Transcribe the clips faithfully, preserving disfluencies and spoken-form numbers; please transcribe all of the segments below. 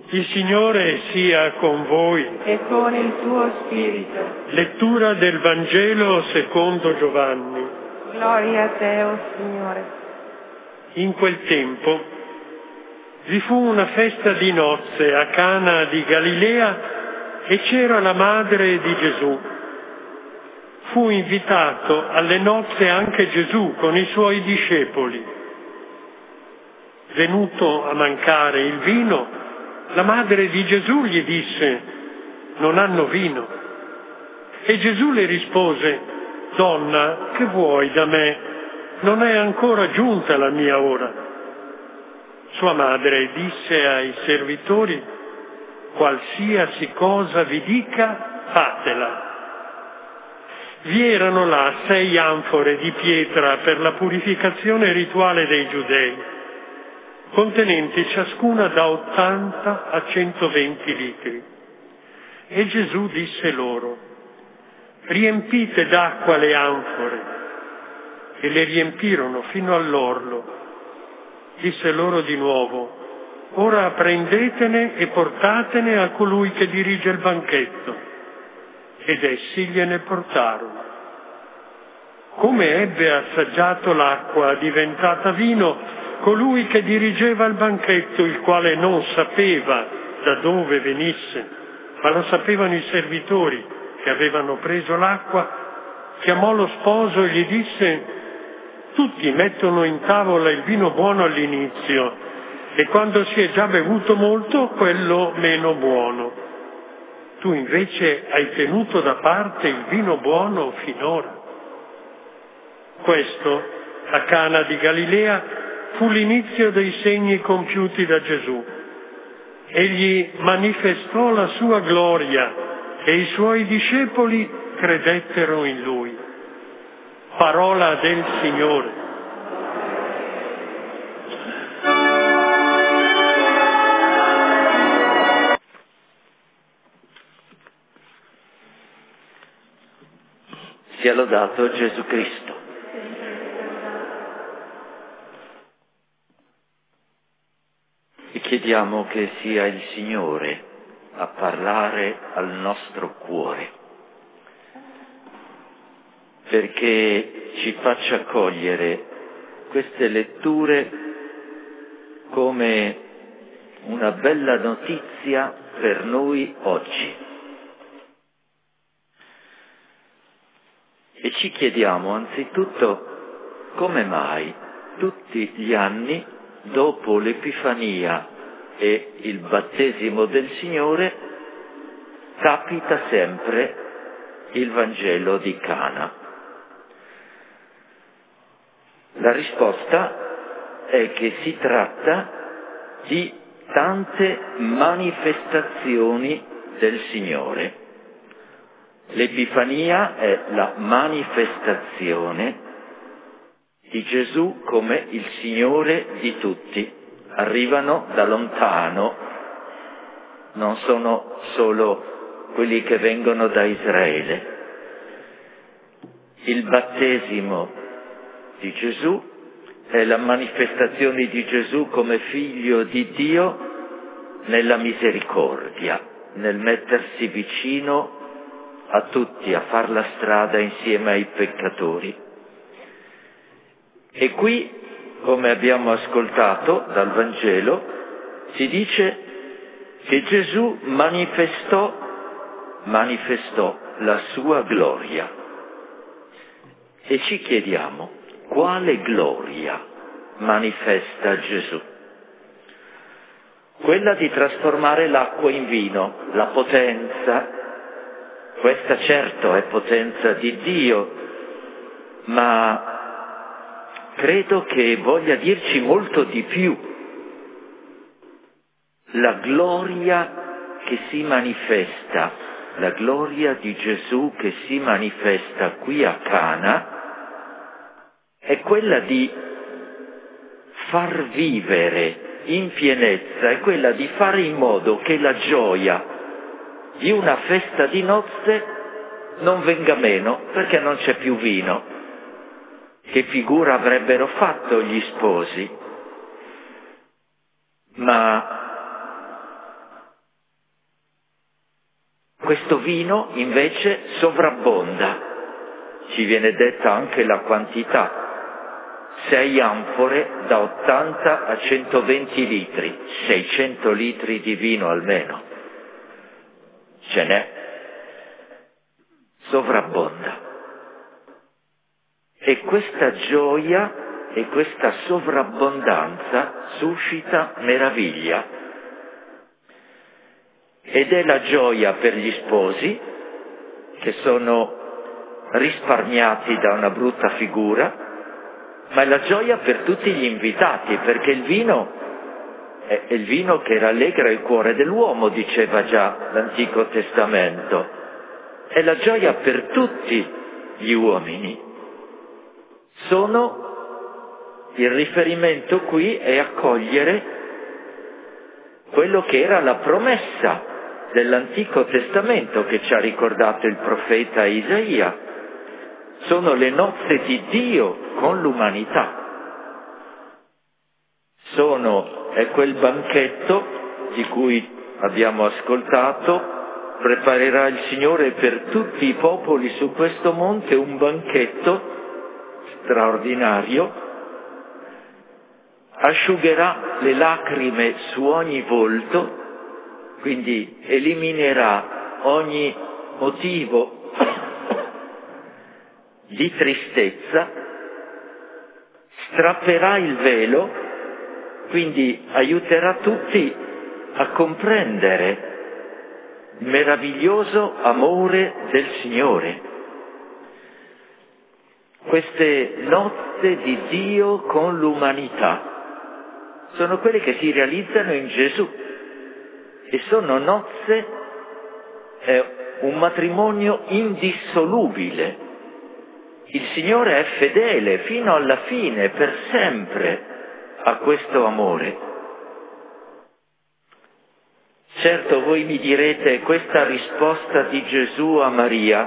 Il Signore sia con voi. E con il tuo spirito. Lettura del Vangelo secondo Giovanni. Gloria a te, o Signore. In quel tempo vi fu una festa di nozze a Cana di Galilea e c'era la madre di Gesù. Fu invitato alle nozze anche Gesù con i suoi discepoli. Venuto a mancare il vino, la madre di Gesù gli disse: non hanno vino. E Gesù le rispose: donna, che vuoi da me? Non è ancora giunta la mia ora. Sua madre disse ai servitori: qualsiasi cosa vi dica, fatela. Vi erano là sei anfore di pietra per la purificazione rituale dei Giudei, contenenti ciascuna da ottanta a centoventi litri. E Gesù disse loro: riempite d'acqua le anfore. E le riempirono fino all'orlo. Disse loro di nuovo: ora prendetene e portatene a colui che dirige il banchetto. Ed essi gliene portarono. Come ebbe assaggiato l'acqua diventata vino, colui che dirigeva il banchetto, il quale non sapeva da dove venisse, ma lo sapevano i servitori che avevano preso l'acqua, chiamò lo sposo e gli disse: tutti mettono in tavola il vino buono all'inizio e quando si è già bevuto molto, quello meno buono. Tu invece hai tenuto da parte il vino buono finora. Questo, a Cana di Galilea, fu l'inizio dei segni compiuti da Gesù. Egli manifestò la sua gloria e i suoi discepoli credettero in lui. Parola del Signore. Sia lodato Gesù Cristo. E chiediamo che sia il Signore a parlare al nostro cuore, perché ci faccia cogliere queste letture come una bella notizia per noi oggi. E ci chiediamo anzitutto come mai tutti gli anni, dopo l'Epifania e il battesimo del Signore, capita sempre il Vangelo di Cana. La risposta è che si tratta di tante manifestazioni del Signore. L'Epifania è la manifestazione di Gesù come il Signore di tutti. Arrivano da lontano, non sono solo quelli che vengono da Israele. Il battesimo di Gesù è la manifestazione di Gesù come figlio di Dio nella misericordia, nel mettersi vicino a tutti, a far la strada insieme ai peccatori. E qui, come abbiamo ascoltato dal Vangelo, si dice che Gesù manifestò, manifestò la sua gloria. E ci chiediamo, quale gloria manifesta Gesù? Quella di trasformare l'acqua in vino, la potenza. Questa certo è potenza di Dio, ma credo che voglia dirci molto di più. La gloria che si manifesta, la gloria di Gesù che si manifesta qui a Cana, è quella di far vivere in pienezza, è quella di fare in modo che la gioia di una festa di nozze non venga meno perché non c'è più vino. Che figura avrebbero fatto gli sposi? Ma Questo vino invece sovrabbonda, ci viene detta anche la quantità, sei anfore da ottanta a centoventi litri, seicento litri di vino almeno, ce n'è, sovrabbonda. E questa gioia e questa sovrabbondanza suscita meraviglia. Ed è la gioia per gli sposi, che sono risparmiati da una brutta figura, ma è la gioia per tutti gli invitati, perché il vino è il vino che rallegra il cuore dell'uomo, diceva già l'Antico Testamento. È la gioia per tutti gli uomini. Sono, il riferimento qui è accogliere quello che era la promessa dell'Antico Testamento che ci ha ricordato il profeta Isaia. Sono le nozze di Dio con l'umanità. Sono, è quel banchetto di cui abbiamo ascoltato, preparerà il Signore per tutti i popoli su questo monte un banchetto straordinario, asciugherà le lacrime su ogni volto, quindi eliminerà ogni motivo di tristezza, strapperà il velo, quindi aiuterà tutti a comprendere il meraviglioso amore del Signore. Queste nozze di Dio con l'umanità sono quelle che si realizzano in Gesù e sono nozze, è un matrimonio indissolubile. Il Signore è fedele fino alla fine, per sempre, a questo amore. Certo, voi mi direte, questa risposta di Gesù a Maria,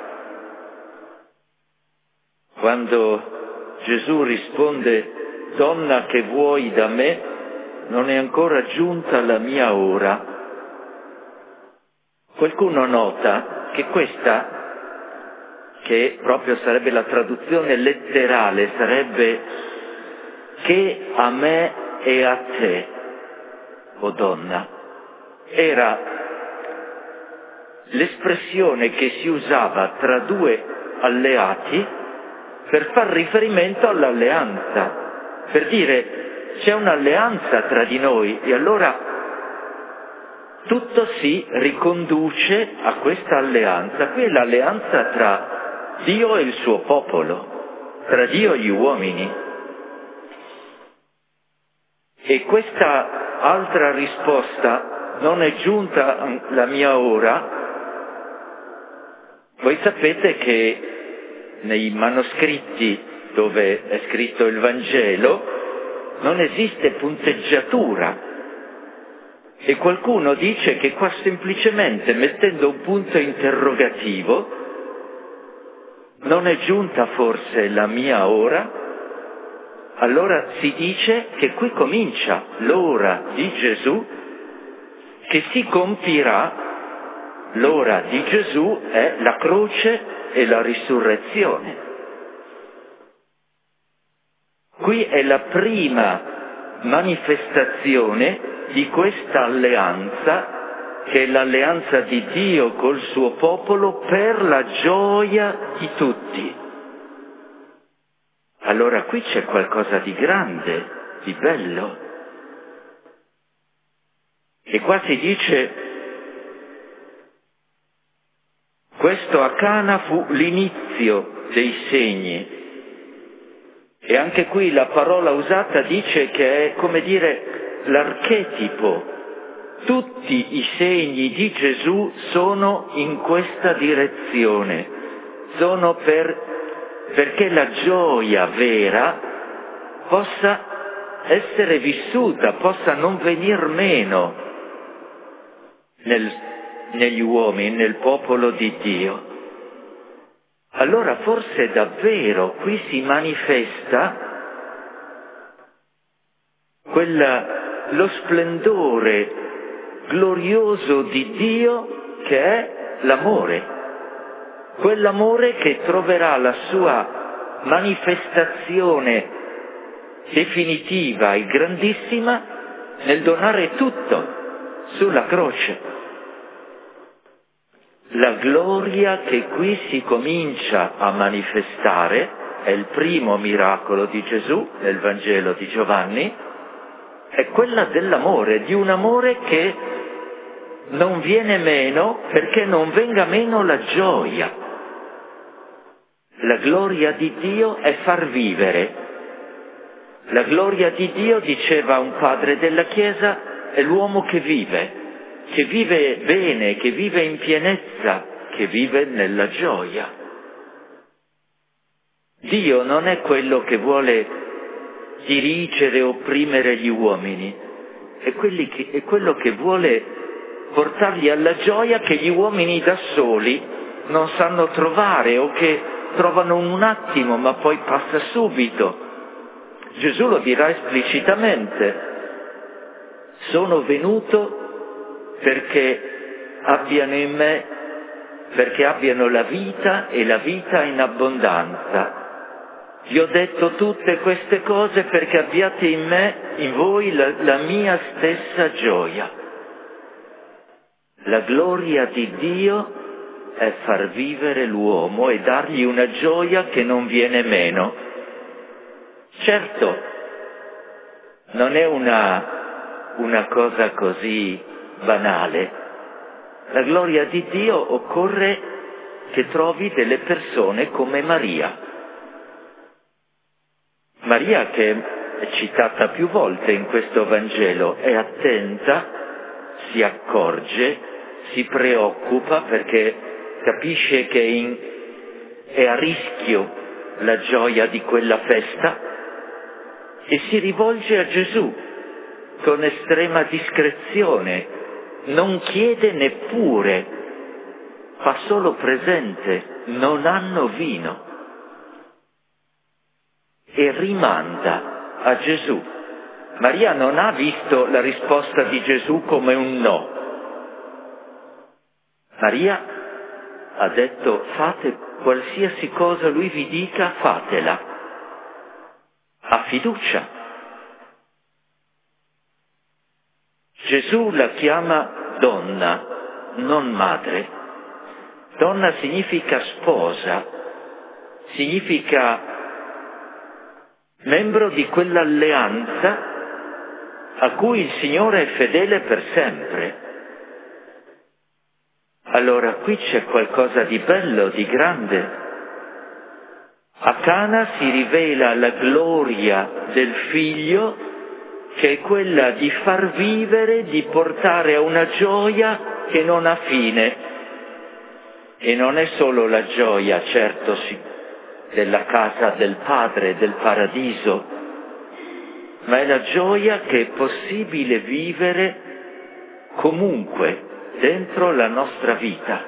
quando Gesù risponde, «Donna, che vuoi da me? Non è ancora giunta la mia ora». Qualcuno nota che questa, che proprio sarebbe la traduzione letterale, sarebbe «che a me e a te, o donna», era l'espressione che si usava tra due alleati per far riferimento all'alleanza, per dire c'è un'alleanza tra di noi e allora tutto si riconduce a questa alleanza. Qui è l'alleanza tra Dio e il suo popolo, tra Dio e gli uomini. E questa altra risposta, non è giunta la mia ora, voi sapete che nei manoscritti dove è scritto il Vangelo non esiste punteggiatura e qualcuno dice che qua semplicemente mettendo un punto interrogativo, non è giunta forse la mia ora? Allora si dice che qui comincia l'ora di Gesù, che si compirà. L'ora di Gesù è la croce e la risurrezione. Qui è la prima manifestazione di questa alleanza, che è l'alleanza di Dio col suo popolo per la gioia di tutti. Allora qui c'è qualcosa di grande, di bello. E qua si dice, questo a Cana fu l'inizio dei segni. E anche qui la parola usata dice che è, come dire, l'archetipo. Tutti i segni di Gesù sono in questa direzione, sono per, perché la gioia vera possa essere vissuta, possa non venir meno nel, negli uomini, nel popolo di Dio. Allora forse davvero qui si manifesta quella, lo splendore glorioso di Dio che è l'amore, quell'amore che troverà la sua manifestazione definitiva e grandissima nel donare tutto sulla croce. La gloria che qui si comincia a manifestare è il primo miracolo di Gesù nel Vangelo di Giovanni, è quella dell'amore, di un amore che non viene meno perché non venga meno la gioia. La gloria di Dio è far vivere. La gloria di Dio, diceva un padre della Chiesa, è l'uomo che vive, che vive bene, che vive in pienezza, che vive nella gioia. Dio non è quello che vuole dirigere e opprimere gli uomini, è, quelli che, è quello che vuole portarli alla gioia che gli uomini da soli non sanno trovare o che trovano un attimo ma poi passa subito. Gesù lo dirà esplicitamente: sono venuto perché abbiano in me, perché abbiano la vita e la vita in abbondanza. Vi ho detto tutte queste cose perché abbiate in me, in voi, la, la mia stessa gioia. La gloria di Dio è far vivere l'uomo e dargli una gioia che non viene meno. Certo, non è una, una cosa così banale. La gloria di Dio occorre che trovi delle persone come Maria. Maria, che è citata più volte in questo Vangelo, è attenta, si accorge, si preoccupa perché capisce che in, è a rischio la gioia di quella festa e si rivolge a Gesù con estrema discrezione, non chiede neppure, fa solo presente, non hanno vino. E rimanda a Gesù. Maria non ha visto la risposta di Gesù come un no. Maria ha detto: fate qualsiasi cosa lui vi dica, fatela. Ha fiducia. Gesù la chiama donna, non madre. Donna significa sposa, significa membro di quell'alleanza a cui il Signore è fedele per sempre. Allora qui c'è qualcosa di bello, di grande. A Cana si rivela la gloria del Figlio, che è quella di far vivere, di portare a una gioia che non ha fine. E non è solo la gioia, certo, sì, della casa del Padre, del paradiso, ma è la gioia che è possibile vivere comunque dentro la nostra vita.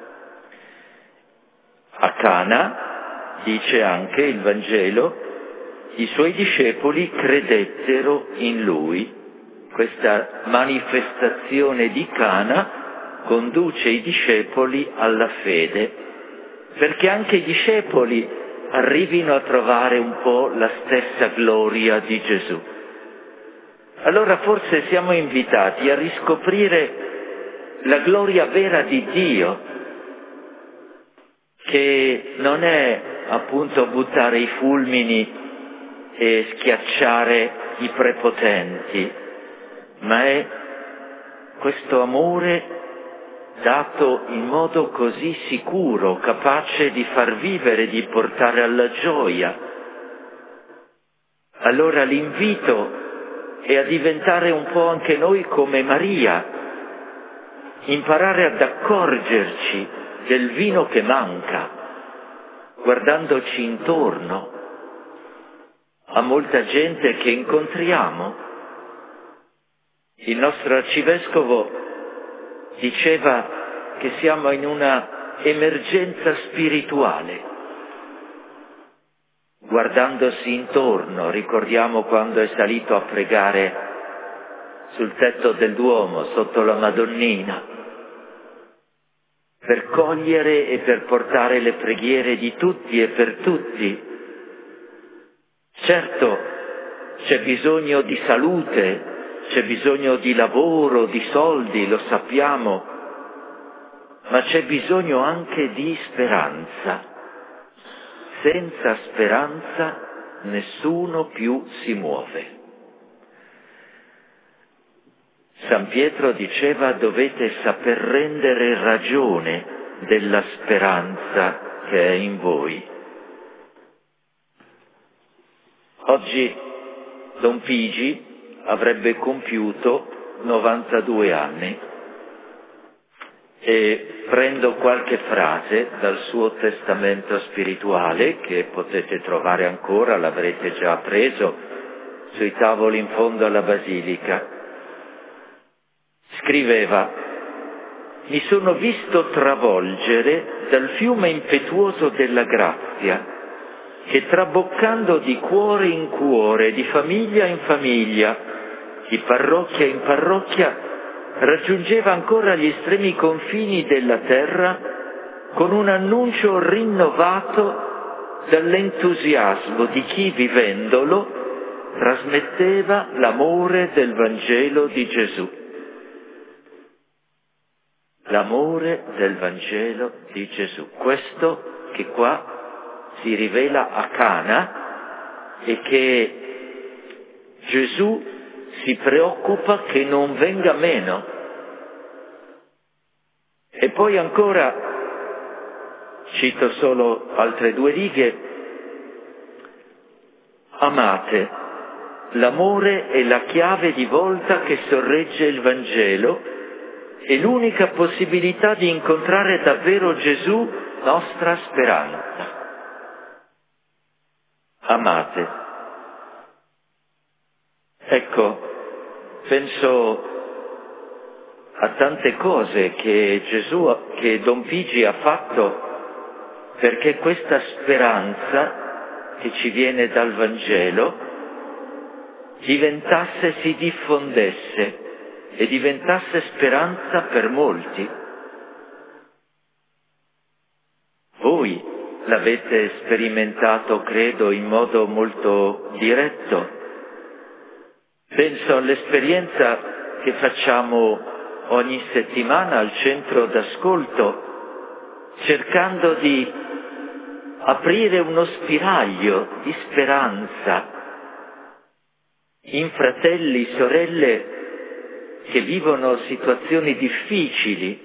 A Cana, dice anche il Vangelo, i suoi discepoli credettero in lui. Questa manifestazione di Cana conduce i discepoli alla fede, perché anche i discepoli arrivino a trovare un po' la stessa gloria di Gesù. Allora forse siamo invitati a riscoprire la gloria vera di Dio, che non è appunto buttare i fulmini e schiacciare i prepotenti, ma è questo amore dato in modo così sicuro, capace di far vivere, di portare alla gioia. Allora l'invito è a diventare un po' anche noi come Maria, imparare ad accorgerci del vino che manca, guardandoci intorno a molta gente che incontriamo. Il nostro arcivescovo diceva che siamo in una emergenza spirituale. Guardandosi intorno, ricordiamo quando è salito a pregare sul tetto del Duomo, sotto la Madonnina. per cogliere e per portare le preghiere di tutti e per tutti. Certo, c'è bisogno di salute, c'è bisogno di lavoro, di soldi, lo sappiamo, ma c'è bisogno anche di speranza. Senza speranza nessuno più si muove. San Pietro diceva: dovete saper rendere ragione della speranza che è in voi. Oggi Don Pigi avrebbe compiuto novantadue anni e prendo qualche frase dal suo testamento spirituale, che potete trovare ancora, l'avrete già preso, sui tavoli in fondo alla Basilica. Scriveva: mi sono visto travolgere dal fiume impetuoso della grazia, che traboccando di cuore in cuore, di famiglia in famiglia, di parrocchia in parrocchia, raggiungeva ancora gli estremi confini della terra con un annuncio rinnovato dall'entusiasmo di chi, vivendolo, trasmetteva l'amore del Vangelo di Gesù. L'amore del Vangelo di Gesù. Questo che qua si rivela a Cana e che Gesù si preoccupa che non venga meno. E poi ancora, cito solo altre due righe: amate, l'amore è la chiave di volta che sorregge il Vangelo e l'unica possibilità di incontrare davvero Gesù, nostra speranza. Amate. Ecco, penso a tante cose che Gesù, che Don Pigi ha fatto perché questa speranza che ci viene dal Vangelo diventasse, si diffondesse e diventasse speranza per molti. Voi l'avete sperimentato, credo, in modo molto diretto. Penso all'esperienza che facciamo ogni settimana al centro d'ascolto, cercando di aprire uno spiraglio di speranza in fratelli, sorelle che vivono situazioni difficili.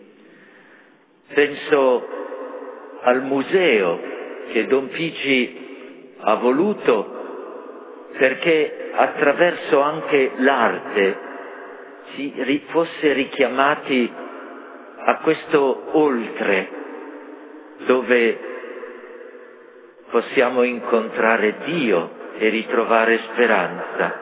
Penso al museo che Don Pigi ha voluto perché attraverso anche l'arte si ri- fosse richiamati a questo oltre, dove possiamo incontrare Dio e ritrovare speranza.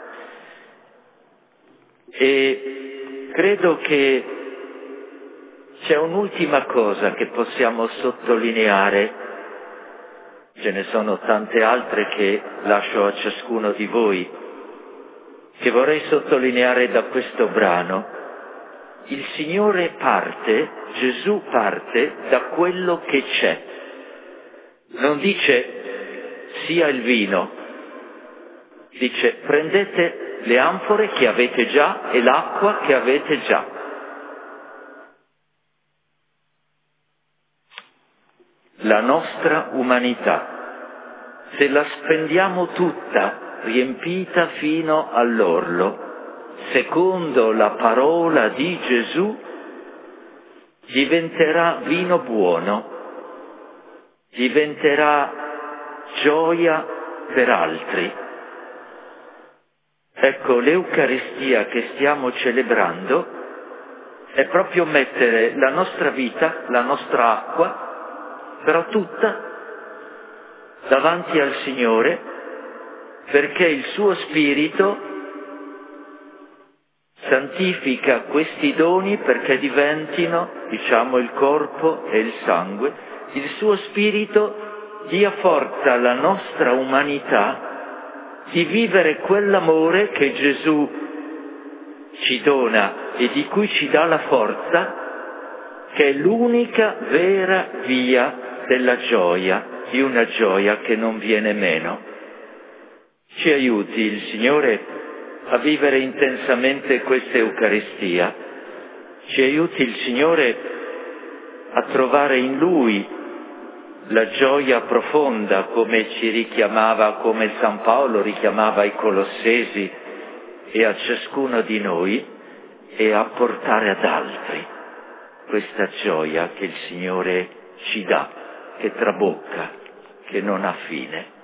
E credo che c'è un'ultima cosa che possiamo sottolineare. Ce ne sono tante altre che lascio a ciascuno di voi, che vorrei sottolineare da questo brano. Il Signore parte, Gesù parte da quello che c'è. Non dice sia il vino, dice prendete le anfore che avete già e l'acqua che avete già. La nostra umanità, se la spendiamo tutta, riempita fino all'orlo, secondo la parola di Gesù, diventerà vino buono, diventerà gioia per altri. Ecco, l'Eucaristia che stiamo celebrando è proprio mettere la nostra vita, la nostra acqua, però tutta davanti al Signore, perché il suo Spirito santifica questi doni perché diventino, diciamo, il corpo e il sangue. Il suo Spirito dia forza alla nostra umanità di vivere quell'amore che Gesù ci dona e di cui ci dà la forza, che è l'unica vera via della gioia, di una gioia che non viene meno. Ci aiuti il Signore a vivere intensamente questa Eucaristia, ci aiuti il Signore a trovare in Lui la gioia profonda, come ci richiamava, come San Paolo richiamava ai Colossesi e a ciascuno di noi, e a portare ad altri questa gioia che il Signore ci dà, che trabocca, che non ha fine.